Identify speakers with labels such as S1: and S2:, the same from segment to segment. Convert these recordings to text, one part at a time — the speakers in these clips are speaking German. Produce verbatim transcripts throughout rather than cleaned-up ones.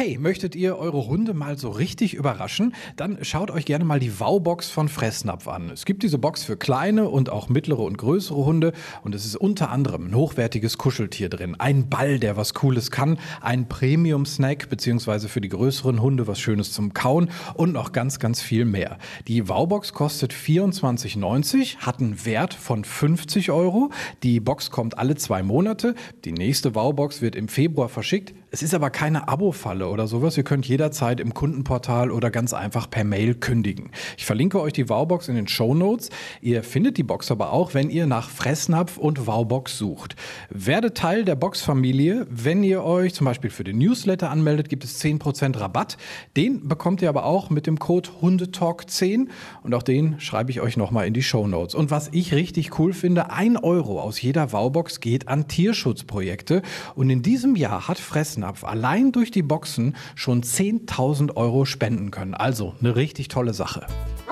S1: Hey, möchtet ihr eure Hunde mal so richtig überraschen? Dann schaut euch gerne mal die Wow-Box von Fressnapf an. Es gibt diese Box für kleine und auch mittlere und größere Hunde und es ist unter anderem ein hochwertiges Kuscheltier drin, ein Ball, der was Cooles kann, ein Premium-Snack beziehungsweise für die größeren Hunde was Schönes zum Kauen und noch ganz, ganz viel mehr. Die Wow-Box kostet vierundzwanzig neunzig, hat einen Wert von fünfzig Euro. Die Box kommt alle zwei Monate. Die nächste Wow-Box wird im Februar verschickt. Es ist aber keine Abo-Falle oder sowas. Ihr könnt jederzeit im Kundenportal oder ganz einfach per Mail kündigen. Ich verlinke euch die Wow-Box in den Shownotes. Ihr findet die Box aber auch, wenn ihr nach Fressnapf und Wow-Box sucht. Werdet Teil der Box-Familie. Wenn ihr euch zum Beispiel für den Newsletter anmeldet, gibt es zehn Prozent Rabatt. Den bekommt ihr aber auch mit dem Code Hundetalk zehn und auch den schreibe ich euch nochmal in die Shownotes. Und was ich richtig cool finde, ein Euro aus jeder Wow-Box geht an Tierschutzprojekte und in diesem Jahr hat Fressnapf allein durch die Boxen schon zehntausend Euro spenden können. Also eine richtig tolle Sache.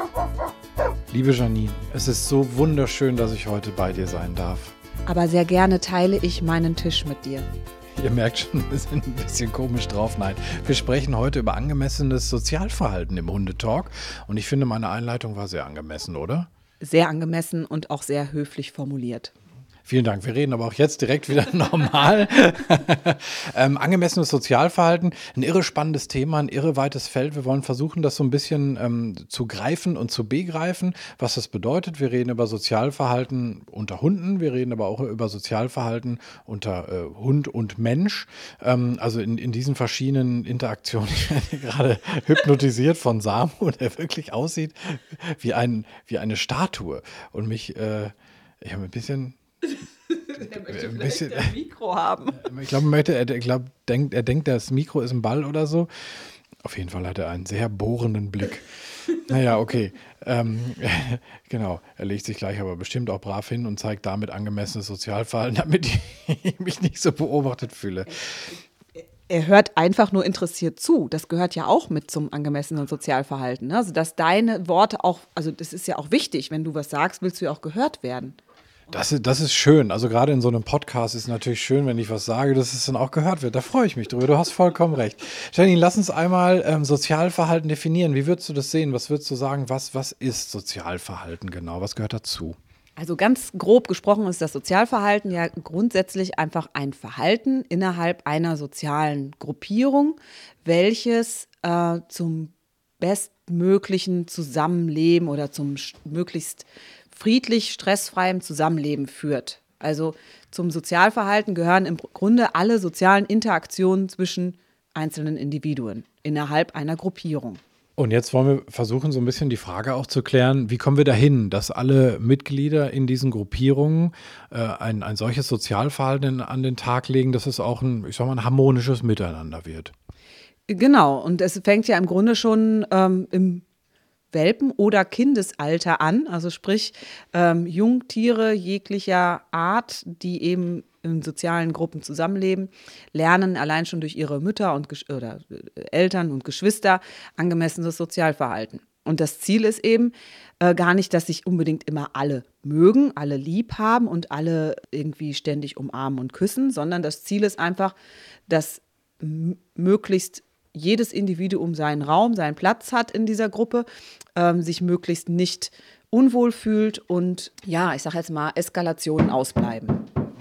S1: Liebe Janine, es ist so wunderschön, dass ich heute bei dir sein darf.
S2: Aber sehr gerne teile ich meinen Tisch mit dir.
S1: Ihr merkt schon, wir sind ein bisschen komisch drauf. Nein, wir sprechen heute über angemessenes Sozialverhalten im Hundetalk. Und ich finde, meine Einleitung war sehr angemessen, oder?
S2: Sehr angemessen und auch sehr höflich formuliert.
S1: Vielen Dank. Wir reden aber auch jetzt direkt wieder normal. ähm, angemessenes Sozialverhalten, ein irre spannendes Thema, ein irre weites Feld. Wir wollen versuchen, das so ein bisschen ähm, zu greifen und zu begreifen, was das bedeutet. Wir reden über Sozialverhalten unter Hunden, wir reden aber auch über Sozialverhalten unter äh, Hund und Mensch. Ähm, also in, in diesen verschiedenen Interaktionen. Ich werde gerade hypnotisiert von Samu, der wirklich aussieht wie, ein, wie eine Statue. Und mich, äh, ich habe ein bisschen...
S2: Er möchte ein bisschen ein Mikro haben.
S1: Ich glaube, er, er, glaub, denkt, er denkt, das Mikro ist ein Ball oder so. Auf jeden Fall hat er einen sehr bohrenden Blick. Naja, okay. Ähm, genau, er legt sich gleich aber bestimmt auch brav hin und zeigt damit angemessenes Sozialverhalten, damit ich mich nicht so beobachtet fühle.
S2: Er hört einfach nur interessiert zu. Das gehört ja auch mit zum angemessenen Sozialverhalten. Ne? Also, dass deine Worte auch, also das ist ja auch wichtig, wenn du was sagst, willst du ja auch gehört werden.
S1: Das ist, das ist schön. Also gerade in so einem Podcast ist es natürlich schön, wenn ich was sage, dass es dann auch gehört wird. Da freue ich mich drüber. Du hast vollkommen recht. Janine, lass uns einmal ähm, Sozialverhalten definieren. Wie würdest du das sehen? Was würdest du sagen? Was, was ist Sozialverhalten genau? Was gehört dazu?
S2: Also ganz grob gesprochen ist das Sozialverhalten ja grundsätzlich einfach ein Verhalten innerhalb einer sozialen Gruppierung, welches äh, zum bestmöglichen Zusammenleben oder zum möglichst friedlich, stressfreiem Zusammenleben führt. Also zum Sozialverhalten gehören im Grunde alle sozialen Interaktionen zwischen einzelnen Individuen innerhalb einer Gruppierung.
S1: Und jetzt wollen wir versuchen, so ein bisschen die Frage auch zu klären, wie kommen wir dahin, dass alle Mitglieder in diesen Gruppierungen äh, ein, ein solches Sozialverhalten an den Tag legen, dass es auch ein, ich sag mal, ein harmonisches Miteinander wird.
S2: Genau, und es fängt ja im Grunde schon ähm, im Welpen- oder Kindesalter an, also sprich ähm, Jungtiere jeglicher Art, die eben in sozialen Gruppen zusammenleben, lernen allein schon durch ihre Mütter und Gesch- oder Eltern und Geschwister angemessenes Sozialverhalten. Und das Ziel ist eben äh, gar nicht, dass sich unbedingt immer alle mögen, alle lieb haben und alle irgendwie ständig umarmen und küssen, sondern das Ziel ist einfach, dass m- möglichst jedes Individuum seinen Raum, seinen Platz hat in dieser Gruppe, ähm, sich möglichst nicht unwohl fühlt und, ja, ich sage jetzt mal, Eskalationen ausbleiben.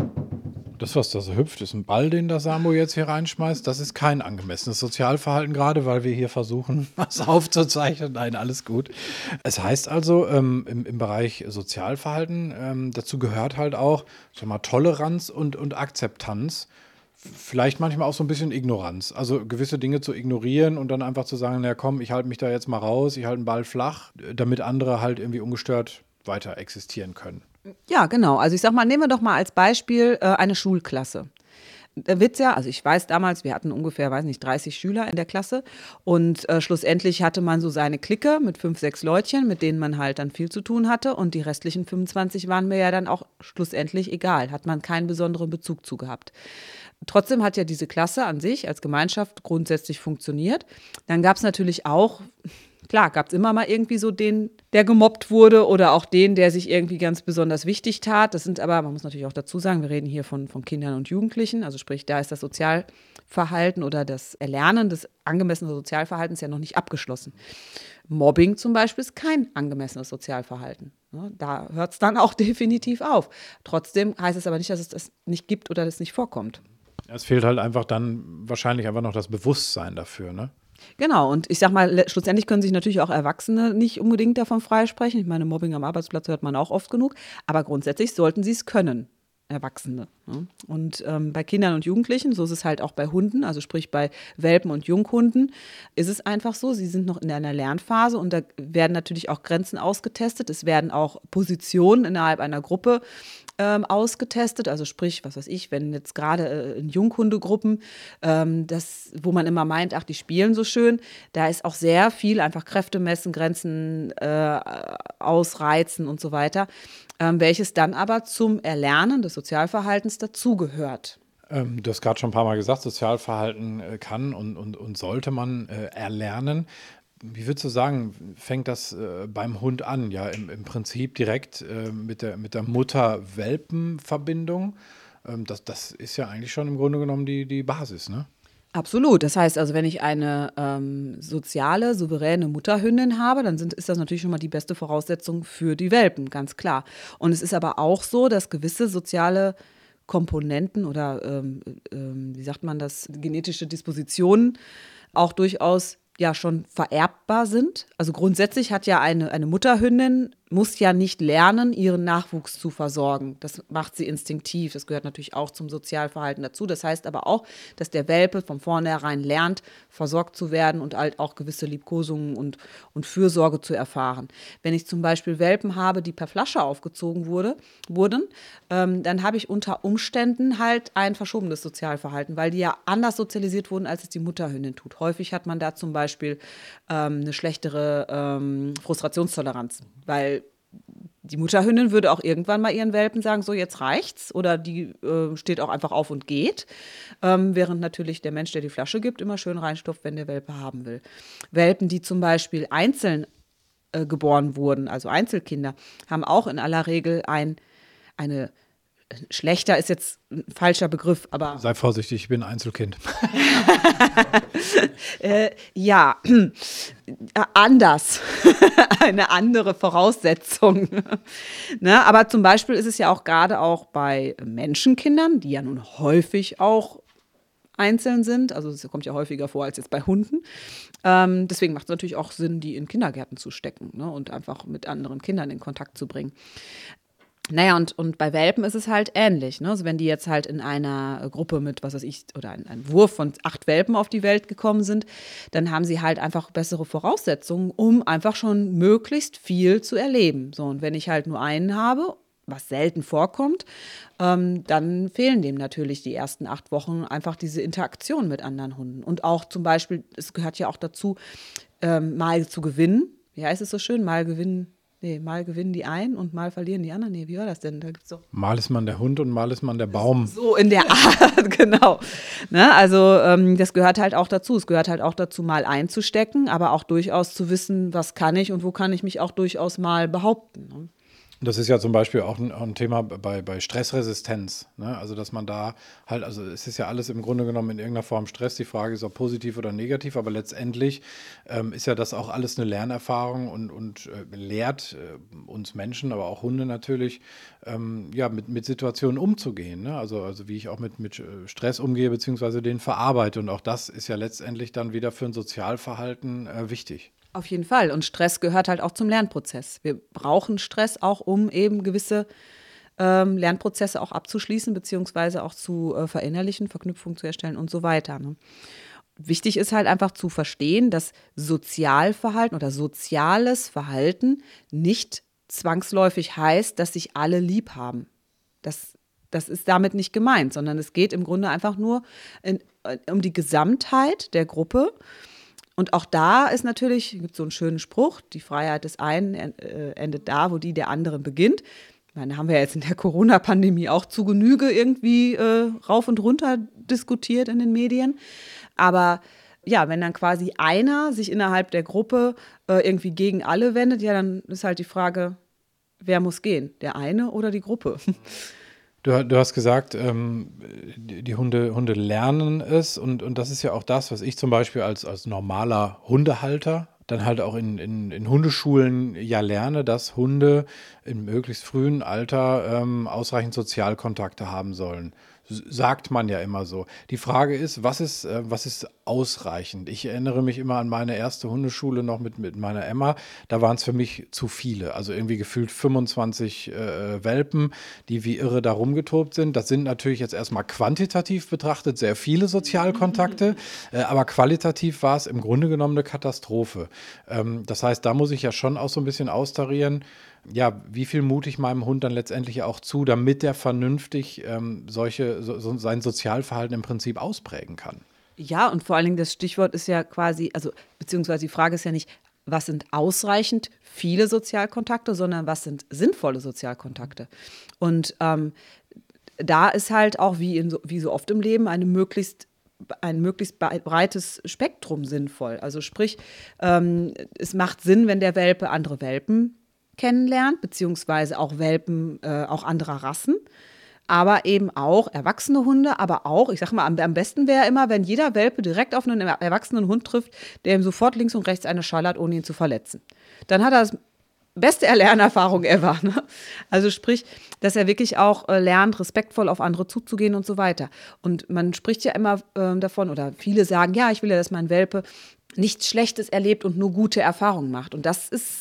S1: Das, was da so hüpft, ist ein Ball, den der Samu jetzt hier reinschmeißt. Das ist kein angemessenes Sozialverhalten gerade, weil wir hier versuchen, was aufzuzeichnen. Nein, alles gut. Es heißt also, ähm, im, im Bereich Sozialverhalten, ähm, dazu gehört halt auch, sag mal, Toleranz und, und Akzeptanz. Vielleicht manchmal auch so ein bisschen Ignoranz. Also gewisse Dinge zu ignorieren und dann einfach zu sagen, na komm, ich halte mich da jetzt mal raus, ich halte den Ball flach, damit andere halt irgendwie ungestört weiter existieren können.
S2: Ja, genau. Also ich sag mal, nehmen wir doch mal als Beispiel äh, eine Schulklasse. Der Witz ja, also ich weiß damals, wir hatten ungefähr, weiß nicht, dreißig Schüler in der Klasse und äh, schlussendlich hatte man so seine Clique mit fünf, sechs Leutchen, mit denen man halt dann viel zu tun hatte und die restlichen fünfundzwanzig waren mir ja dann auch schlussendlich egal, hat man keinen besonderen Bezug zu gehabt. Trotzdem hat ja diese Klasse an sich als Gemeinschaft grundsätzlich funktioniert. Dann gab es natürlich auch, klar, gab es immer mal irgendwie so den, der gemobbt wurde oder auch den, der sich irgendwie ganz besonders wichtig tat. Das sind aber, man muss natürlich auch dazu sagen, wir reden hier von, von Kindern und Jugendlichen, also sprich, da ist das Sozial Sozialverhalten oder das Erlernen des angemessenen Sozialverhaltens ja noch nicht abgeschlossen. Mobbing zum Beispiel ist kein angemessenes Sozialverhalten. Ne? Da hört es dann auch definitiv auf. Trotzdem heißt es aber nicht, dass es das nicht gibt oder das nicht vorkommt.
S1: Es fehlt halt einfach dann wahrscheinlich einfach noch das Bewusstsein dafür, ne?
S2: Genau, und ich sag mal, le- schlussendlich können sich natürlich auch Erwachsene nicht unbedingt davon freisprechen. Ich meine, Mobbing am Arbeitsplatz hört man auch oft genug, aber grundsätzlich sollten sie es können, Erwachsene. Ne? Und ähm, bei Kindern und Jugendlichen, so ist es halt auch bei Hunden, also sprich bei Welpen und Junghunden, ist es einfach so, sie sind noch in einer Lernphase und da werden natürlich auch Grenzen ausgetestet. Es werden auch Positionen innerhalb einer Gruppe ähm, ausgetestet. Also sprich, was weiß ich, wenn jetzt gerade äh, in Junghundegruppen, ähm, das, wo man immer meint, ach, die spielen so schön, da ist auch sehr viel einfach Kräfte messen, Grenzen äh, ausreizen und so weiter, ähm, welches dann aber zum Erlernen des Sozialverhaltens dazugehört.
S1: Ähm, du hast gerade schon ein paar Mal gesagt, Sozialverhalten äh, kann und, und, und sollte man äh, erlernen. Wie würdest du sagen, fängt das äh, beim Hund an? Ja, im, im Prinzip direkt äh, mit der, mit der Mutter-Welpen-Verbindung. Ähm, das, das ist ja eigentlich schon im Grunde genommen die, die Basis, ne?
S2: Absolut. Das heißt also, wenn ich eine ähm, soziale, souveräne Mutterhündin habe, dann sind, ist das natürlich schon mal die beste Voraussetzung für die Welpen, ganz klar. Und es ist aber auch so, dass gewisse soziale Komponenten oder, ähm, ähm, wie sagt man das, genetische Dispositionen auch durchaus ja schon vererbbar sind. Also grundsätzlich hat ja eine, eine Mutterhündin, muss ja nicht lernen, ihren Nachwuchs zu versorgen. Das macht sie instinktiv. Das gehört natürlich auch zum Sozialverhalten dazu. Das heißt aber auch, dass der Welpe von vornherein lernt, versorgt zu werden und halt auch gewisse Liebkosungen und, und Fürsorge zu erfahren. Wenn ich zum Beispiel Welpen habe, die per Flasche aufgezogen wurde, wurden, ähm, dann habe ich unter Umständen halt ein verschobenes Sozialverhalten, weil die ja anders sozialisiert wurden, als es die Mutterhündin tut. Häufig hat man da zum Beispiel ähm, eine schlechtere ähm, Frustrationstoleranz, weil die Mutterhündin würde auch irgendwann mal ihren Welpen sagen, so jetzt reicht's, oder die äh, steht auch einfach auf und geht, ähm, während natürlich der Mensch, der die Flasche gibt, immer schön reinstopft, wenn der Welpe haben will. Welpen, die zum Beispiel einzeln äh, geboren wurden, also Einzelkinder, haben auch in aller Regel ein, eine, schlechter ist jetzt ein falscher Begriff, aber
S1: Sei vorsichtig, ich bin Einzelkind.
S2: äh, ja, äh, anders, eine andere Voraussetzung. Ne? Aber zum Beispiel ist es ja auch gerade auch bei Menschenkindern, die ja nun häufig auch einzeln sind, also es kommt ja häufiger vor als jetzt bei Hunden. Ähm, deswegen macht es natürlich auch Sinn, die in Kindergärten zu stecken, ne? Und einfach mit anderen Kindern in Kontakt zu bringen. Naja, und, und bei Welpen ist es halt ähnlich. Ne? Also wenn die jetzt halt in einer Gruppe mit, was weiß ich, oder ein, ein Wurf von acht Welpen auf die Welt gekommen sind, dann haben sie halt einfach bessere Voraussetzungen, um einfach schon möglichst viel zu erleben. So, und wenn ich halt nur einen habe, was selten vorkommt, ähm, dann fehlen dem natürlich die ersten acht Wochen einfach diese Interaktion mit anderen Hunden. Und auch zum Beispiel, es gehört ja auch dazu, ähm, mal zu gewinnen. Wie heißt es so schön? Mal gewinnen. Nee, mal gewinnen die einen und mal verlieren die anderen. Nee, wie war das denn? Da gibt's doch
S1: Mal ist man der Hund und mal ist man der Baum.
S2: so in der Art, genau. Ne, also ähm, das gehört halt auch dazu. Es gehört halt auch dazu, mal einzustecken, aber auch durchaus zu wissen, was kann ich und wo kann ich mich auch durchaus mal behaupten. Ne?
S1: Das ist ja zum Beispiel auch ein, auch ein Thema bei, bei Stressresistenz, ne? Also dass man da halt, also es ist ja alles im Grunde genommen in irgendeiner Form Stress. Die Frage ist, ob positiv oder negativ, aber letztendlich ähm, ist ja das auch alles eine Lernerfahrung und, und äh, lehrt äh, uns Menschen, aber auch Hunde natürlich, ähm, ja, mit, mit Situationen umzugehen. Ne? Also, also wie ich auch mit, mit Stress umgehe, beziehungsweise den verarbeite. Und auch das ist ja letztendlich dann wieder für ein Sozialverhalten äh, wichtig.
S2: Auf jeden Fall. Und Stress gehört halt auch zum Lernprozess. Wir brauchen Stress auch, um eben gewisse ähm, Lernprozesse auch abzuschließen, beziehungsweise auch zu äh, verinnerlichen, Verknüpfungen zu erstellen und so weiter. Ne? Wichtig ist halt einfach zu verstehen, dass Sozialverhalten oder soziales Verhalten nicht zwangsläufig heißt, dass sich alle lieb haben. Das, das ist damit nicht gemeint, sondern es geht im Grunde einfach nur in, um die Gesamtheit der Gruppe. Und auch da ist natürlich, gibt es so einen schönen Spruch, die Freiheit des einen äh, endet da, wo die der anderen beginnt. Ich meine, haben wir jetzt in der Corona-Pandemie auch zu Genüge irgendwie äh, rauf und runter diskutiert in den Medien. Aber ja, wenn dann quasi einer sich innerhalb der Gruppe äh, irgendwie gegen alle wendet, ja, dann ist halt die Frage, wer muss gehen? Der eine oder die Gruppe?
S1: Du, du hast gesagt, ähm, die, die Hunde, Hunde lernen es und, und das ist ja auch das, was ich zum Beispiel als, als normaler Hundehalter dann halt auch in, in, in Hundeschulen ja lerne, dass Hunde in möglichst frühen Alter ähm, ausreichend Sozialkontakte haben sollen. S- Sagt man ja immer so. Die Frage ist, was ist, äh, was ist ausreichend? Ich erinnere mich immer an meine erste Hundeschule noch mit, mit meiner Emma. Da waren es für mich zu viele. Also irgendwie gefühlt fünfundzwanzig äh, Welpen, die wie irre da rumgetobt sind. Das sind natürlich jetzt erstmal quantitativ betrachtet sehr viele Sozialkontakte, äh, aber qualitativ war es im Grunde genommen eine Katastrophe. Ähm, das heißt, da muss ich ja schon auch so ein bisschen austarieren, ja, wie viel mute ich meinem Hund dann letztendlich auch zu, damit der vernünftig ähm, solche, so, so sein Sozialverhalten im Prinzip ausprägen kann.
S2: Ja, und vor allen Dingen das Stichwort ist ja quasi, also beziehungsweise die Frage ist ja nicht, was sind ausreichend viele Sozialkontakte, sondern was sind sinnvolle Sozialkontakte. Und ähm, da ist halt auch wie, in so, wie so oft im Leben eine möglichst ein möglichst breites Spektrum sinnvoll. Also sprich, ähm, es macht Sinn, wenn der Welpe andere Welpen kennenlernt, beziehungsweise auch Welpen äh, auch anderer Rassen, aber eben auch erwachsene Hunde, aber auch, ich sag mal, am, am besten wäre immer, wenn jeder Welpe direkt auf einen erwachsenen Hund trifft, der ihm sofort links und rechts eine schallert, ohne ihn zu verletzen. Dann hat er das beste Lernerfahrung ever. Ne? Also sprich, dass er wirklich auch äh, lernt, respektvoll auf andere zuzugehen und so weiter. Und man spricht ja immer äh, davon, oder viele sagen, ja, ich will ja, dass mein Welpe nichts Schlechtes erlebt und nur gute Erfahrungen macht. Und das ist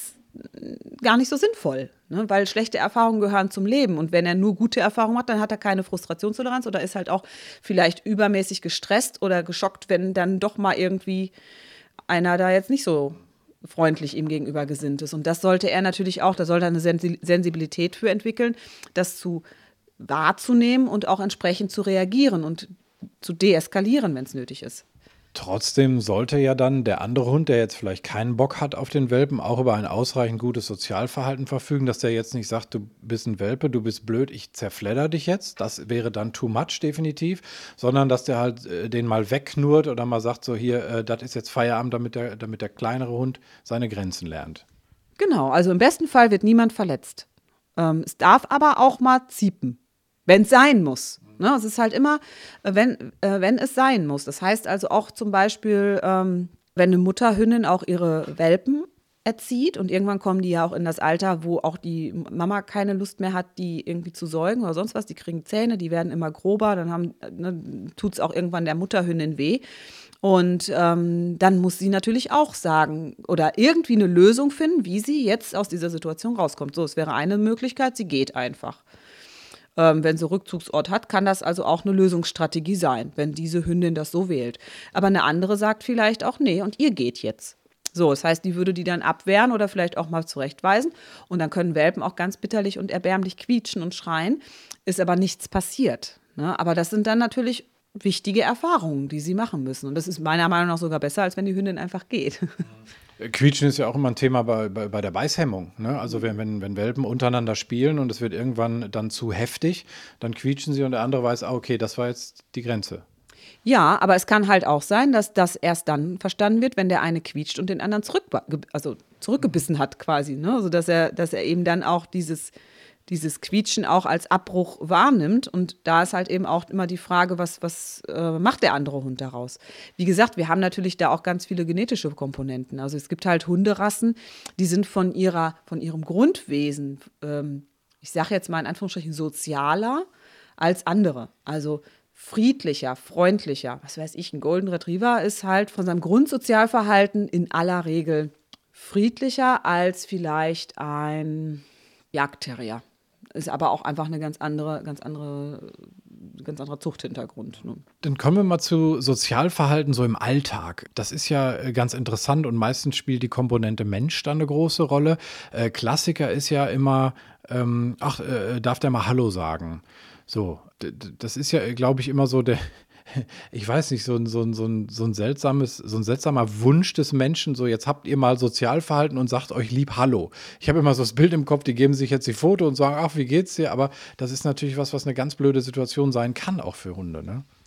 S2: gar nicht so sinnvoll, ne? Weil schlechte Erfahrungen gehören zum Leben. Und wenn er nur gute Erfahrungen hat, dann hat er keine Frustrationstoleranz oder ist halt auch vielleicht übermäßig gestresst oder geschockt, wenn dann doch mal irgendwie einer da jetzt nicht so freundlich ihm gegenüber gesinnt ist. Und das sollte er natürlich auch, da sollte er eine Sensi- Sensibilität für entwickeln, das zu wahrzunehmen und auch entsprechend zu reagieren und zu deeskalieren, wenn es nötig ist.
S1: Trotzdem sollte ja dann der andere Hund, der jetzt vielleicht keinen Bock hat auf den Welpen, auch über ein ausreichend gutes Sozialverhalten verfügen, dass der jetzt nicht sagt, du bist ein Welpe, du bist blöd, ich zerfledder dich jetzt. Das wäre dann too much definitiv, sondern dass der halt äh, den mal wegknurrt oder mal sagt, so hier, äh, das ist jetzt Feierabend, damit der, damit der kleinere Hund seine Grenzen lernt.
S2: Genau, also im besten Fall wird niemand verletzt. Ähm, es darf aber auch mal ziepen, wenn es sein muss. Ne? Es ist halt immer, äh, wenn, äh, wenn es sein muss. Das heißt also auch zum Beispiel, ähm, wenn eine Mutterhündin auch ihre Welpen erzieht und irgendwann kommen die ja auch in das Alter, wo auch die Mama keine Lust mehr hat, die irgendwie zu säugen oder sonst was. Die kriegen Zähne, die werden immer grober, dann haben, ne, tut es auch irgendwann der Mutterhündin weh. Und ähm, dann muss sie natürlich auch sagen oder irgendwie eine Lösung finden, wie sie jetzt aus dieser Situation rauskommt. So, es wäre eine Möglichkeit, sie geht einfach. Ähm, wenn sie Rückzugsort hat, kann das also auch eine Lösungsstrategie sein, wenn diese Hündin das so wählt. Aber eine andere sagt vielleicht auch, nee, und ihr geht jetzt. So, das heißt, die würde die dann abwehren oder vielleicht auch mal zurechtweisen. Und dann können Welpen auch ganz bitterlich und erbärmlich quietschen und schreien. Ist aber nichts passiert. Ne? Aber das sind dann natürlich wichtige Erfahrungen, die sie machen müssen. Und das ist meiner Meinung nach sogar besser, als wenn die Hündin einfach geht.
S1: Quietschen ist ja auch immer ein Thema bei, bei, bei der Beißhemmung. Ne? Also wenn, wenn, wenn Welpen untereinander spielen und es wird irgendwann dann zu heftig, dann quietschen sie und der andere weiß, ah, okay, das war jetzt die Grenze.
S2: Ja, aber es kann halt auch sein, dass das erst dann verstanden wird, wenn der eine quietscht und den anderen zurück, also zurückgebissen hat quasi. Ne? Also dass er, dass er eben dann auch dieses, dieses Quietschen auch als Abbruch wahrnimmt. Und da ist halt eben auch immer die Frage, was, was äh, macht der andere Hund daraus? Wie gesagt, wir haben natürlich da auch ganz viele genetische Komponenten. Also es gibt halt Hunderassen, die sind von ihrer, von ihrem Grundwesen, ähm, ich sage jetzt mal in Anführungsstrichen, sozialer als andere. Also friedlicher, freundlicher. Was weiß ich, ein Golden Retriever ist halt von seinem Grundsozialverhalten in aller Regel friedlicher als vielleicht ein Jagdterrier. Ist aber auch einfach eine ganz andere, ganz andere, ganz anderer Zuchthintergrund. Ne?
S1: Dann kommen wir mal zu Sozialverhalten so im Alltag. Das ist ja ganz interessant und meistens spielt die Komponente Mensch da eine große Rolle. Äh, Klassiker ist ja immer, ähm, ach, äh, darf der mal Hallo sagen? So, d- d- das ist ja, glaube ich, immer so der, ich weiß nicht, so ein, so ein, so ein, so ein seltsames, so ein seltsamer Wunsch des Menschen, so jetzt habt ihr mal Sozialverhalten und sagt euch lieb Hallo. Ich habe immer so das Bild im Kopf, die geben sich jetzt die Foto und sagen, ach, wie geht's dir? Aber das ist natürlich was, was eine ganz blöde Situation sein kann, auch für Hunde, ne?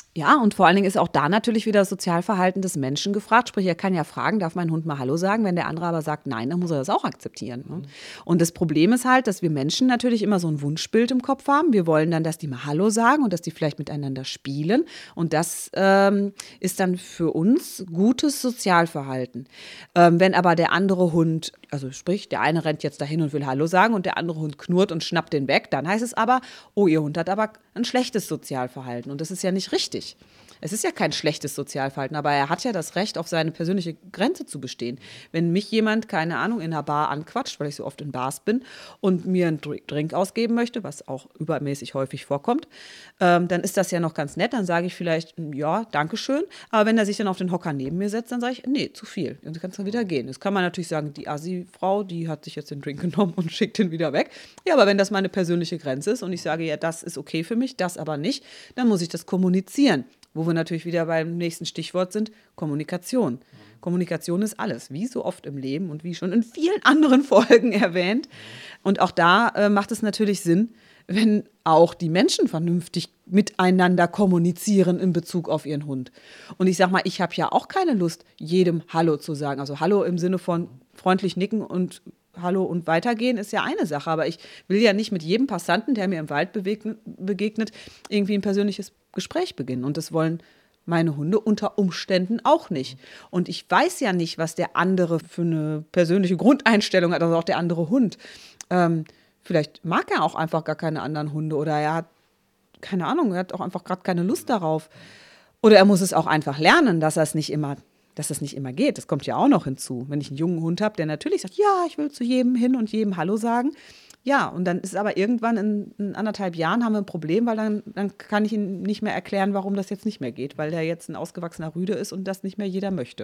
S2: Ja, und vor allen Dingen ist auch da natürlich wieder das Sozialverhalten des Menschen gefragt. Sprich, er kann ja fragen, darf mein Hund mal Hallo sagen? Wenn der andere aber sagt nein, dann muss er das auch akzeptieren. Ne? Und das Problem ist halt, dass wir Menschen natürlich immer so ein Wunschbild im Kopf haben. Wir wollen dann, dass die mal Hallo sagen und dass die vielleicht miteinander spielen. Und das ähm, ist dann für uns gutes Sozialverhalten. Ähm, wenn aber der andere Hund, also sprich, der eine rennt jetzt dahin und will Hallo sagen und der andere Hund knurrt und schnappt den weg, dann heißt es aber, oh, ihr Hund hat aber ein schlechtes Sozialverhalten. Und das ist ja nicht richtig. Es ist ja kein schlechtes Sozialverhalten, aber er hat ja das Recht, auf seine persönliche Grenze zu bestehen. Wenn mich jemand, keine Ahnung, in einer Bar anquatscht, weil ich so oft in Bars bin und mir einen Drink ausgeben möchte, was auch übermäßig häufig vorkommt, ähm, dann ist das ja noch ganz nett. Dann sage ich vielleicht, ja, danke schön. Aber wenn er sich dann auf den Hocker neben mir setzt, dann sage ich, nee, zu viel. Dann kannst du wieder gehen. Das kann man natürlich sagen, die Assi-Frau, die hat sich jetzt den Drink genommen und schickt ihn wieder weg. Ja, aber wenn das meine persönliche Grenze ist und ich sage, ja, das ist okay für mich, das aber nicht, dann muss ich das kommunizieren. Wo wir natürlich wieder beim nächsten Stichwort sind, Kommunikation. Mhm. Kommunikation ist alles, wie so oft im Leben und wie schon in vielen anderen Folgen erwähnt. Mhm. Und auch da äh, macht es natürlich Sinn, wenn auch die Menschen vernünftig miteinander kommunizieren in Bezug auf ihren Hund. Und ich sag mal, ich habe ja auch keine Lust, jedem Hallo zu sagen. Also Hallo im Sinne von freundlich nicken und Hallo und weitergehen ist ja eine Sache, aber ich will ja nicht mit jedem Passanten, der mir im Wald begegnet, begegnet, irgendwie ein persönliches Gespräch beginnen. Und das wollen meine Hunde unter Umständen auch nicht. Und ich weiß ja nicht, was der andere für eine persönliche Grundeinstellung hat, also auch der andere Hund. Ähm, vielleicht mag er auch einfach gar keine anderen Hunde oder er hat, keine Ahnung, er hat auch einfach gerade keine Lust darauf. Oder er muss es auch einfach lernen, dass er es nicht immer dass das nicht immer geht. Das kommt ja auch noch hinzu. Wenn ich einen jungen Hund habe, der natürlich sagt, ja, ich will zu jedem hin und jedem Hallo sagen. Ja, und dann ist aber irgendwann in, in anderthalb Jahren haben wir ein Problem, weil dann, dann kann ich ihm nicht mehr erklären, warum das jetzt nicht mehr geht, weil der jetzt ein ausgewachsener Rüde ist und das nicht mehr jeder möchte.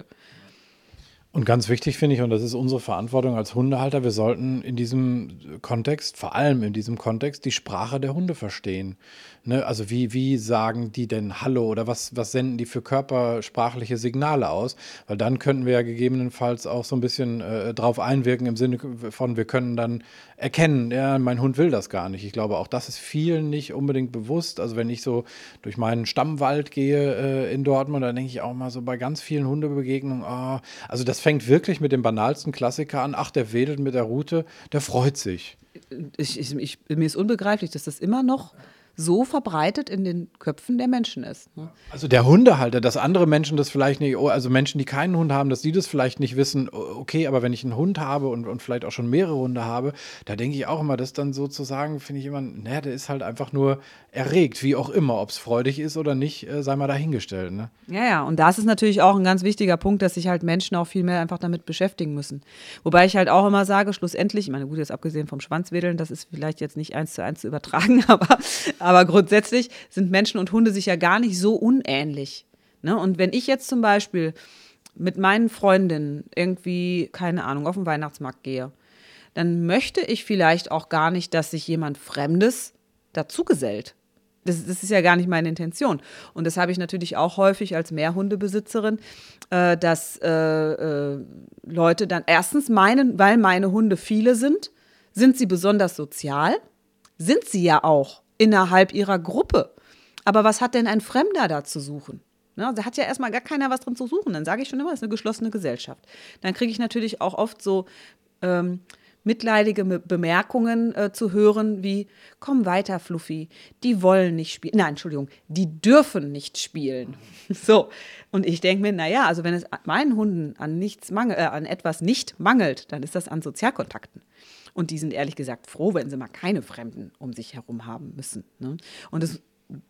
S1: Und ganz wichtig finde ich, und das ist unsere Verantwortung als Hundehalter, wir sollten in diesem Kontext, vor allem in diesem Kontext, die Sprache der Hunde verstehen. Ne? Also wie, wie sagen die denn Hallo oder was, was senden die für körpersprachliche Signale aus? Weil dann könnten wir ja gegebenenfalls auch so ein bisschen äh, drauf einwirken im Sinne von, wir können dann erkennen, ja, mein Hund will das gar nicht. Ich glaube, auch das ist vielen nicht unbedingt bewusst. Also wenn ich so durch meinen Stammwald gehe äh, in Dortmund, dann denke ich auch mal so bei ganz vielen Hundebegegnungen, oh, also das fängt wirklich mit dem banalsten Klassiker an. Ach, der wedelt mit der Rute, der freut sich.
S2: Ich, ich, ich, mir ist unbegreiflich, dass das immer noch so verbreitet in den Köpfen der Menschen ist. Ne?
S1: Also der Hundehalter, dass andere Menschen das vielleicht nicht, also Menschen, die keinen Hund haben, dass die das vielleicht nicht wissen, okay, aber wenn ich einen Hund habe und, und vielleicht auch schon mehrere Hunde habe, da denke ich auch immer, das dann sozusagen, finde ich immer, naja, der ist halt einfach nur erregt, wie auch immer, ob es freudig ist oder nicht, äh, sei mal dahingestellt. Ne?
S2: Ja, ja, und das ist natürlich auch ein ganz wichtiger Punkt, dass sich halt Menschen auch viel mehr einfach damit beschäftigen müssen. Wobei ich halt auch immer sage, schlussendlich, ich meine, gut, jetzt abgesehen vom Schwanzwedeln, das ist vielleicht jetzt nicht eins zu eins zu übertragen, aber Aber grundsätzlich sind Menschen und Hunde sich ja gar nicht so unähnlich. Ne? Und wenn ich jetzt zum Beispiel mit meinen Freundinnen irgendwie, keine Ahnung, auf den Weihnachtsmarkt gehe, dann möchte ich vielleicht auch gar nicht, dass sich jemand Fremdes dazugesellt. Das, das ist ja gar nicht meine Intention. Und das habe ich natürlich auch häufig als Mehrhundebesitzerin, äh, dass äh, äh, Leute dann erstens meinen, weil meine Hunde viele sind, sind sie besonders sozial, sind sie ja auch innerhalb ihrer Gruppe. Aber was hat denn ein Fremder da zu suchen? Ne, da hat ja erstmal gar keiner was drin zu suchen. Dann sage ich schon immer, das ist eine geschlossene Gesellschaft. Dann kriege ich natürlich auch oft so ähm, mitleidige Bemerkungen äh, zu hören wie, komm weiter, Fluffy, die wollen nicht spielen. Nein, Entschuldigung, die dürfen nicht spielen. So, und ich denke mir, naja, also wenn es meinen Hunden an, nichts mangel, äh, an etwas nicht mangelt, dann ist das an Sozialkontakten. Und die sind ehrlich gesagt froh, wenn sie mal keine Fremden um sich herum haben müssen. Ne? Und das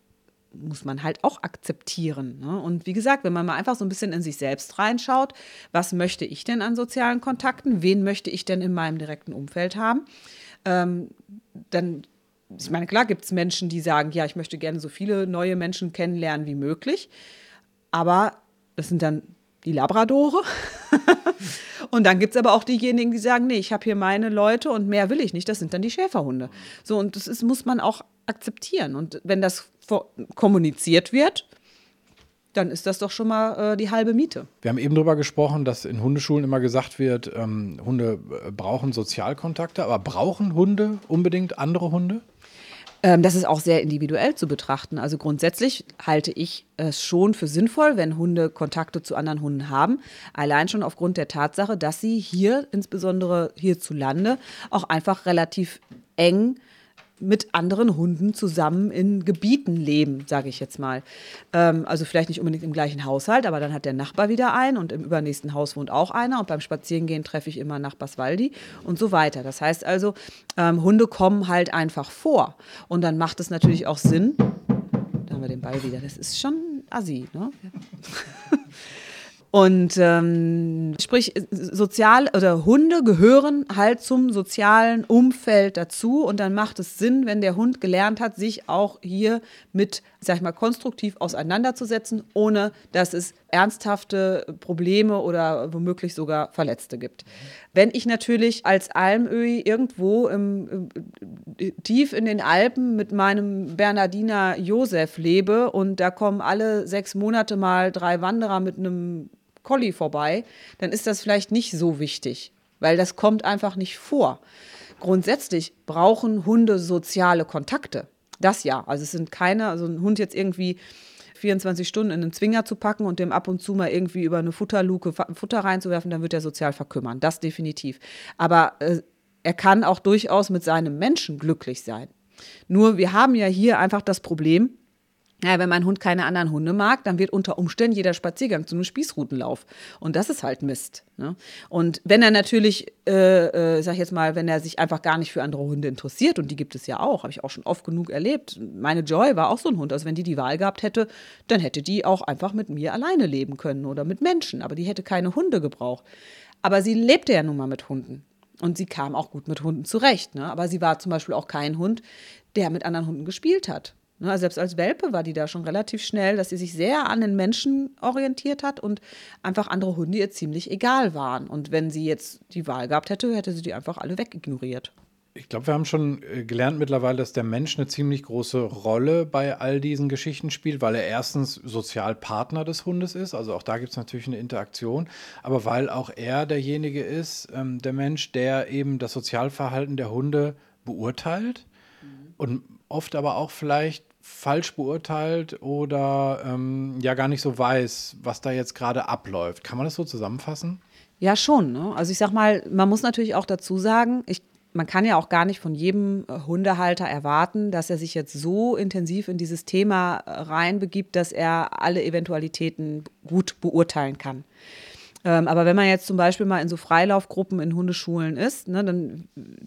S2: muss man halt auch akzeptieren. Ne? Und wie gesagt, wenn man mal einfach so ein bisschen in sich selbst reinschaut, was möchte ich denn an sozialen Kontakten? Wen möchte ich denn in meinem direkten Umfeld haben? Ähm, dann, ich meine, klar gibt es Menschen, die sagen, ja, ich möchte gerne so viele neue Menschen kennenlernen wie möglich. Aber das sind dann die Labradore. Und dann gibt es aber auch diejenigen, die sagen, nee, ich habe hier meine Leute und mehr will ich nicht. Das sind dann die Schäferhunde. So, und das ist, muss man auch akzeptieren. Und wenn das kommuniziert wird, dann ist das doch schon mal äh, die halbe Miete.
S1: Wir haben eben darüber gesprochen, dass in Hundeschulen immer gesagt wird, ähm, Hunde brauchen Sozialkontakte. Aber brauchen Hunde unbedingt andere Hunde?
S2: Ähm, das ist auch sehr individuell zu betrachten. Also grundsätzlich halte ich es schon für sinnvoll, wenn Hunde Kontakte zu anderen Hunden haben. Allein schon aufgrund der Tatsache, dass sie hier, insbesondere hierzulande, auch einfach relativ eng mit anderen Hunden zusammen in Gebieten leben, sage ich jetzt mal. Ähm, also vielleicht nicht unbedingt im gleichen Haushalt, aber dann hat der Nachbar wieder einen und im übernächsten Haus wohnt auch einer und beim Spazierengehen treffe ich immer Nachbarswaldi und so weiter. Das heißt also, ähm, Hunde kommen halt einfach vor und dann macht es natürlich auch Sinn, da haben wir den Ball wieder, das ist schon assi, ne? Und ähm, sprich, sozial oder Hunde gehören halt zum sozialen Umfeld dazu und dann macht es Sinn, wenn der Hund gelernt hat, sich auch hier mit, sag ich mal, konstruktiv auseinanderzusetzen, ohne dass es ernsthafte Probleme oder womöglich sogar Verletzte gibt. Wenn ich natürlich als Almöhi irgendwo im, im, tief in den Alpen mit meinem Bernardiner Josef lebe und da kommen alle sechs Monate mal drei Wanderer mit einem Collie vorbei, dann ist das vielleicht nicht so wichtig, weil das kommt einfach nicht vor. Grundsätzlich brauchen Hunde soziale Kontakte. Das ja, also es sind keine, also ein Hund jetzt irgendwie vierundzwanzig Stunden in einen Zwinger zu packen und dem ab und zu mal irgendwie über eine Futterluke Futter reinzuwerfen, dann wird er sozial verkümmern, das definitiv. Aber äh, er kann auch durchaus mit seinem Menschen glücklich sein. Nur wir haben ja hier einfach das Problem, ja, wenn mein Hund keine anderen Hunde mag, dann wird unter Umständen jeder Spaziergang zu einem Spießrutenlauf. Und das ist halt Mist. Ne? Und wenn er natürlich, äh, äh, sag ich jetzt mal, wenn er sich einfach gar nicht für andere Hunde interessiert, und die gibt es ja auch, habe ich auch schon oft genug erlebt. Meine Joy war auch so ein Hund. Also wenn die die Wahl gehabt hätte, dann hätte die auch einfach mit mir alleine leben können oder mit Menschen. Aber die hätte keine Hunde gebraucht. Aber sie lebte ja nun mal mit Hunden. Und sie kam auch gut mit Hunden zurecht. Ne? Aber sie war zum Beispiel auch kein Hund, der mit anderen Hunden gespielt hat. Ne, selbst als Welpe war die da schon relativ schnell, dass sie sich sehr an den Menschen orientiert hat und einfach andere Hunde ihr ziemlich egal waren. Und wenn sie jetzt die Wahl gehabt hätte, hätte sie die einfach alle wegignoriert.
S1: Ich glaube, wir haben schon gelernt mittlerweile, dass der Mensch eine ziemlich große Rolle bei all diesen Geschichten spielt, weil er erstens Sozialpartner des Hundes ist, also auch da gibt es natürlich eine Interaktion, aber weil auch er derjenige ist, ähm, der Mensch, der eben das Sozialverhalten der Hunde beurteilt mhm. und oft aber auch vielleicht falsch beurteilt oder ähm, ja gar nicht so weiß, was da jetzt gerade abläuft. Kann man das so zusammenfassen?
S2: Ja, schon. Ne? Also ich sag mal, man muss natürlich auch dazu sagen, ich, man kann ja auch gar nicht von jedem Hundehalter erwarten, dass er sich jetzt so intensiv in dieses Thema reinbegibt, dass er alle Eventualitäten gut beurteilen kann. Ähm, aber wenn man jetzt zum Beispiel mal in so Freilaufgruppen in Hundeschulen ist, ne, dann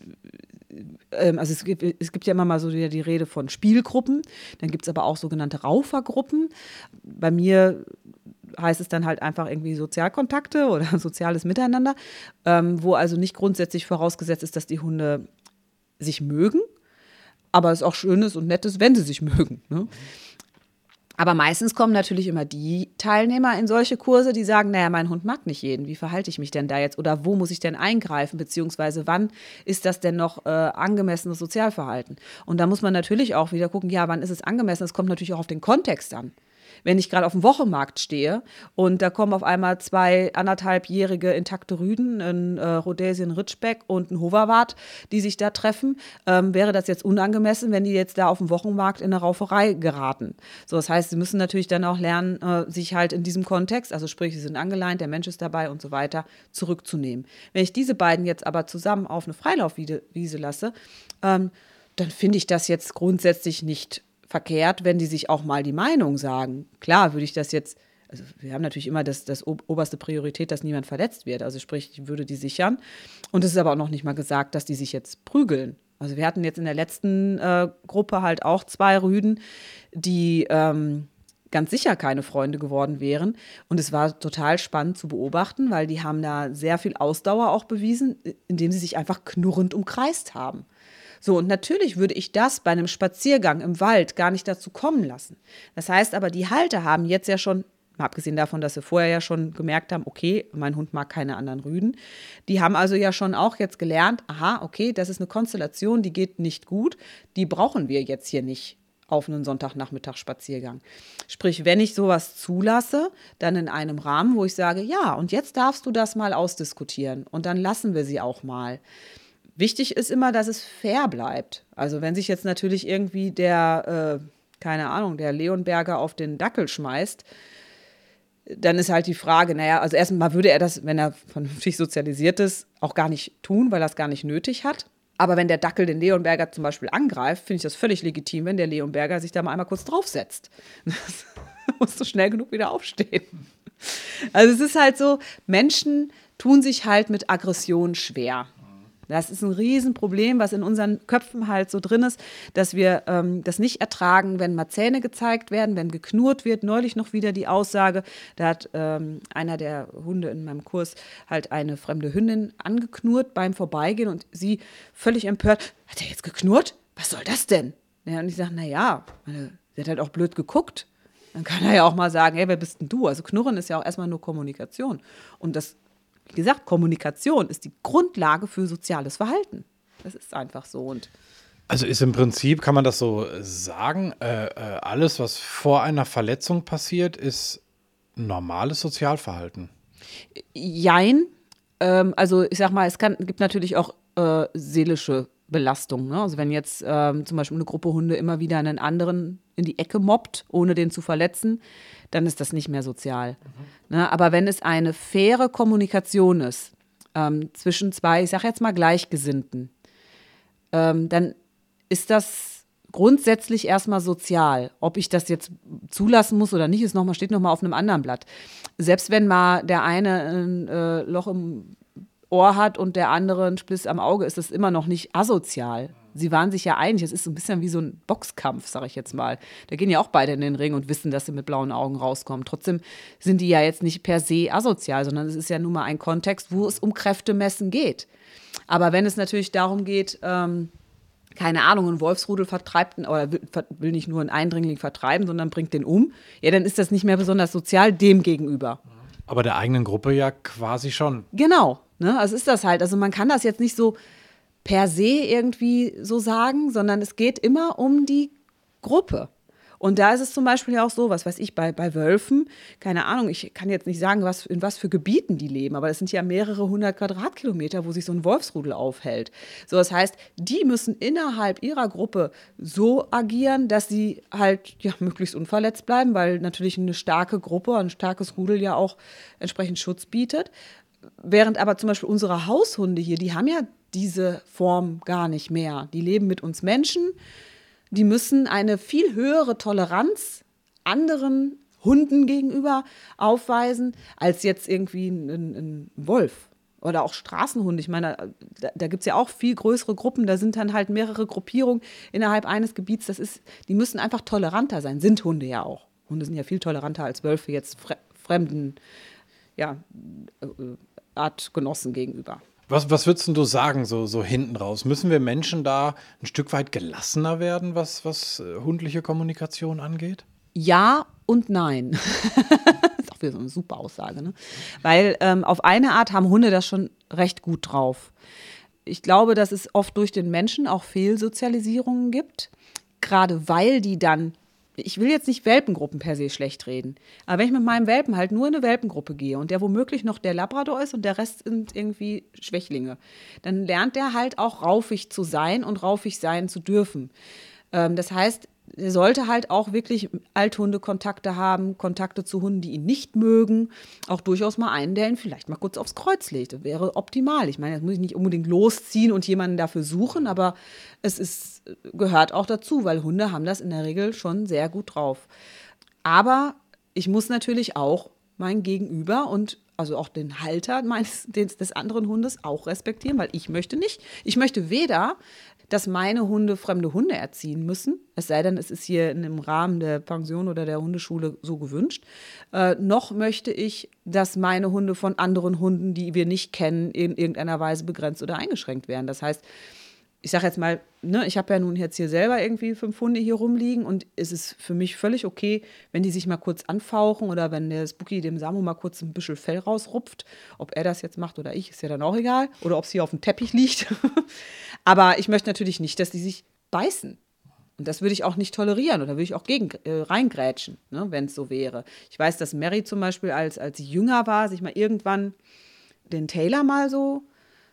S2: also es gibt, es gibt ja immer mal so die, die Rede von Spielgruppen, dann gibt es aber auch sogenannte Raufergruppen. Bei mir heißt es dann halt einfach irgendwie Sozialkontakte oder soziales Miteinander, ähm, wo also nicht grundsätzlich vorausgesetzt ist, dass die Hunde sich mögen, aber es auch schön ist und nett ist, wenn sie sich mögen. Ne? Aber meistens kommen natürlich immer die Teilnehmer in solche Kurse, die sagen, naja, mein Hund mag nicht jeden, wie verhalte ich mich denn da jetzt oder wo muss ich denn eingreifen, beziehungsweise wann ist das denn noch äh, angemessenes Sozialverhalten? Und da muss man natürlich auch wieder gucken, ja, wann ist es angemessen? Das kommt natürlich auch auf den Kontext an. Wenn ich gerade auf dem Wochenmarkt stehe und da kommen auf einmal zwei anderthalbjährige intakte Rüden, ein äh, Rhodesian Ridgeback und ein Hoverwart, die sich da treffen, ähm, wäre das jetzt unangemessen, wenn die jetzt da auf dem Wochenmarkt in eine Rauferei geraten. So, das heißt, sie müssen natürlich dann auch lernen, äh, sich halt in diesem Kontext, also sprich, sie sind angeleint, der Mensch ist dabei und so weiter, zurückzunehmen. Wenn ich diese beiden jetzt aber zusammen auf eine Freilaufwiese lasse, ähm, dann finde ich das jetzt grundsätzlich nicht verkehrt, wenn die sich auch mal die Meinung sagen. Klar würde ich das jetzt, also wir haben natürlich immer das, das oberste Priorität, dass niemand verletzt wird. Also sprich, ich würde die sichern. Und es ist aber auch noch nicht mal gesagt, dass die sich jetzt prügeln. Also wir hatten jetzt in der letzten äh, Gruppe halt auch zwei Rüden, die ähm, ganz sicher keine Freunde geworden wären. Und es war total spannend zu beobachten, weil die haben da sehr viel Ausdauer auch bewiesen, indem sie sich einfach knurrend umkreist haben. So, und natürlich würde ich das bei einem Spaziergang im Wald gar nicht dazu kommen lassen. Das heißt aber, die Halter haben jetzt ja schon, mal abgesehen davon, dass sie vorher ja schon gemerkt haben, okay, mein Hund mag keine anderen Rüden, die haben also ja schon auch jetzt gelernt, aha, okay, das ist eine Konstellation, die geht nicht gut, die brauchen wir jetzt hier nicht auf einen Sonntagnachmittagsspaziergang. Sprich, wenn ich sowas zulasse, dann in einem Rahmen, wo ich sage, ja, und jetzt darfst du das mal ausdiskutieren und dann lassen wir sie auch mal. wichtig ist immer, dass es fair bleibt. Also wenn sich jetzt natürlich irgendwie der, äh, keine Ahnung, der Leonberger auf den Dackel schmeißt, dann ist halt die Frage, naja, also erstmal würde er das, wenn er vernünftig sozialisiert ist, auch gar nicht tun, weil er es gar nicht nötig hat. Aber wenn der Dackel den Leonberger zum Beispiel angreift, finde ich das völlig legitim, wenn der Leonberger sich da mal einmal kurz draufsetzt. Das musst du schnell genug wieder aufstehen. Also es ist halt so, Menschen tun sich halt mit Aggression schwer. Das ist ein Riesenproblem, was in unseren Köpfen halt so drin ist, dass wir ähm, das nicht ertragen, wenn mal Zähne gezeigt werden, wenn geknurrt wird. Neulich noch wieder die Aussage, da hat ähm, einer der Hunde in meinem Kurs halt eine fremde Hündin angeknurrt beim Vorbeigehen und sie völlig empört, hat er jetzt geknurrt? Was soll das denn? Ja, und ich sage, naja, sie hat halt auch blöd geguckt. Dann kann er ja auch mal sagen, hey, wer bist denn du? Also Knurren ist ja auch erstmal nur Kommunikation. Und das Wie gesagt, Kommunikation ist die Grundlage für soziales Verhalten. Das ist einfach so. Und
S1: also ist im Prinzip, kann man das so sagen, äh, äh, alles, was vor einer Verletzung passiert, ist normales Sozialverhalten.
S2: Jein. Ähm, also ich sag mal, es kann, gibt natürlich auch äh, seelische Belastung. Ne? Also wenn jetzt ähm, zum Beispiel eine Gruppe Hunde immer wieder einen anderen in die Ecke mobbt, ohne den zu verletzen, dann ist das nicht mehr sozial. Mhm. Ne? Aber wenn es eine faire Kommunikation ist ähm, zwischen zwei, ich sage jetzt mal Gleichgesinnten, ähm, dann ist das grundsätzlich erstmal sozial. Ob ich das jetzt zulassen muss oder nicht, ist noch mal, steht nochmal auf einem anderen Blatt. Selbst wenn mal der eine ein äh, Loch im Ohr hat und der andere einen Spliss am Auge, ist das immer noch nicht asozial. Sie waren sich ja einig, es ist so ein bisschen wie so ein Boxkampf, sage ich jetzt mal. Da gehen ja auch beide in den Ring und wissen, dass sie mit blauen Augen rauskommen. Trotzdem sind die ja jetzt nicht per se asozial, sondern es ist ja nun mal ein Kontext, wo es um Kräftemessen geht. Aber wenn es natürlich darum geht, ähm, keine Ahnung, ein Wolfsrudel vertreibt oder will nicht nur einen Eindringling vertreiben, sondern bringt den um, ja, dann ist das nicht mehr besonders sozial dem gegenüber.
S1: Aber der eigenen Gruppe ja quasi schon.
S2: Genau, ne? Also ist das halt. Also man kann das jetzt nicht so per se irgendwie so sagen, sondern es geht immer um die Gruppe. Und da ist es zum Beispiel ja auch so, was weiß ich, bei, bei Wölfen, keine Ahnung, ich kann jetzt nicht sagen, was, in was für Gebieten die leben, aber es sind ja mehrere hundert Quadratkilometer, wo sich so ein Wolfsrudel aufhält. So, das heißt, die müssen innerhalb ihrer Gruppe so agieren, dass sie halt ja, möglichst unverletzt bleiben, weil natürlich eine starke Gruppe, ein starkes Rudel ja auch entsprechend Schutz bietet. Während aber zum Beispiel unsere Haushunde hier, die haben ja diese Form gar nicht mehr. Die leben mit uns Menschen. Die müssen eine viel höhere Toleranz anderen Hunden gegenüber aufweisen, als jetzt irgendwie ein, ein Wolf oder auch Straßenhunde. Ich meine, da, da gibt es ja auch viel größere Gruppen, da sind dann halt mehrere Gruppierungen innerhalb eines Gebiets. Das ist, die müssen einfach toleranter sein, sind Hunde ja auch. Hunde sind ja viel toleranter als Wölfe jetzt fre- fremden ja, Artgenossen gegenüber.
S1: Was, was würdest du sagen, so, so hinten raus? Müssen wir Menschen da ein Stück weit gelassener werden, was, was äh, hundliche Kommunikation angeht?
S2: Ja und nein. Das ist auch wieder so eine super Aussage, ne? Weil ähm, auf eine Art haben Hunde das schon recht gut drauf. Ich glaube, dass es oft durch den Menschen auch Fehlsozialisierungen gibt, gerade weil die dann, ich will jetzt nicht Welpengruppen per se schlecht reden, aber wenn ich mit meinem Welpen halt nur in eine Welpengruppe gehe und der womöglich noch der Labrador ist und der Rest sind irgendwie Schwächlinge, dann lernt der halt auch raufig zu sein und raufig sein zu dürfen. Ähm, das heißt, er sollte halt auch wirklich Althundekontakte haben, Kontakte zu Hunden, die ihn nicht mögen. Auch durchaus mal einen, der ihn vielleicht mal kurz aufs Kreuz legt. Das wäre optimal. Ich meine, jetzt muss ich nicht unbedingt losziehen und jemanden dafür suchen, aber es ist, gehört auch dazu, weil Hunde haben das in der Regel schon sehr gut drauf. Aber ich muss natürlich auch mein Gegenüber und also auch den Halter meines, des, des anderen Hundes auch respektieren, weil ich möchte nicht, ich möchte weder, dass meine Hunde fremde Hunde erziehen müssen, es sei denn, es ist hier im Rahmen der Pension oder der Hundeschule so gewünscht, äh, noch möchte ich, dass meine Hunde von anderen Hunden, die wir nicht kennen, in irgendeiner Weise begrenzt oder eingeschränkt werden. Das heißt, ich sage jetzt mal, ne, ich habe ja nun jetzt hier selber irgendwie fünf Hunde hier rumliegen und es ist für mich völlig okay, wenn die sich mal kurz anfauchen oder wenn der Spooky dem Samu mal kurz ein bisschen Fell rausrupft. Ob er das jetzt macht oder ich, ist ja dann auch egal. Oder ob es hier auf dem Teppich liegt. Aber ich möchte natürlich nicht, dass die sich beißen. Und das würde ich auch nicht tolerieren oder würde ich auch gegen, äh, reingrätschen, ne, wenn es so wäre. Ich weiß, dass Mary zum Beispiel, als, als sie jünger war, sich mal irgendwann den Taylor mal so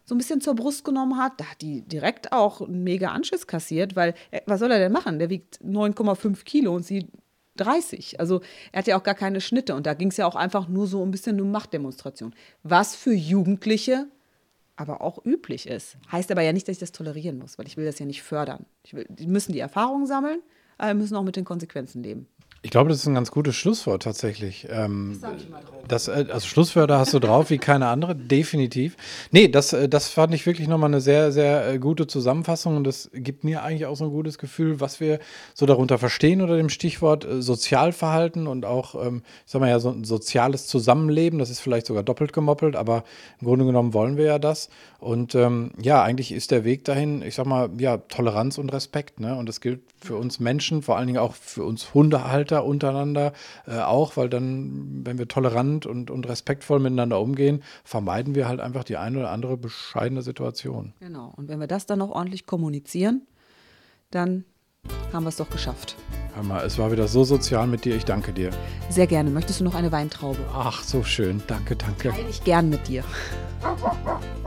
S2: so ein bisschen zur Brust genommen hat, da hat die direkt auch einen mega Anschiss kassiert, weil, äh, was soll er denn machen? Der wiegt neun Komma fünf Kilo und sie dreißig. Also er hat ja auch gar keine Schnitte und da ging es ja auch einfach nur so ein bisschen um Machtdemonstration. Was für Jugendliche aber auch üblich ist. Heißt aber ja nicht, dass ich das tolerieren muss, weil ich will das ja nicht fördern. Ich will, die müssen die Erfahrungen sammeln, aber müssen auch mit den Konsequenzen leben.
S1: Ich glaube, das ist ein ganz gutes Schlusswort tatsächlich. Ähm, das sag ich mal drauf. Das, also Schlusswörter hast du drauf wie keine andere, definitiv. Nee, das, das fand ich wirklich nochmal eine sehr, sehr gute Zusammenfassung und das gibt mir eigentlich auch so ein gutes Gefühl, was wir so darunter verstehen unter dem Stichwort äh, Sozialverhalten und auch, ähm, ich sag mal ja, so ein soziales Zusammenleben. Das ist vielleicht sogar doppelt gemoppelt, aber im Grunde genommen wollen wir ja das. Und ähm, ja, eigentlich ist der Weg dahin, ich sag mal, ja, Toleranz und Respekt, ne? Und das gilt für uns Menschen, vor allen Dingen auch für uns Hundehalter untereinander äh, auch, weil dann, wenn wir tolerant und, und respektvoll miteinander umgehen, vermeiden wir halt einfach die eine oder andere bescheidene Situation.
S2: Genau. Und wenn wir das dann noch ordentlich kommunizieren, dann haben wir es doch geschafft.
S1: Hör mal, es war wieder so sozial mit dir. Ich danke dir.
S2: Sehr gerne. Möchtest du noch eine Weintraube?
S1: Ach, so schön. Danke, danke.
S2: Teile ich gern mit dir.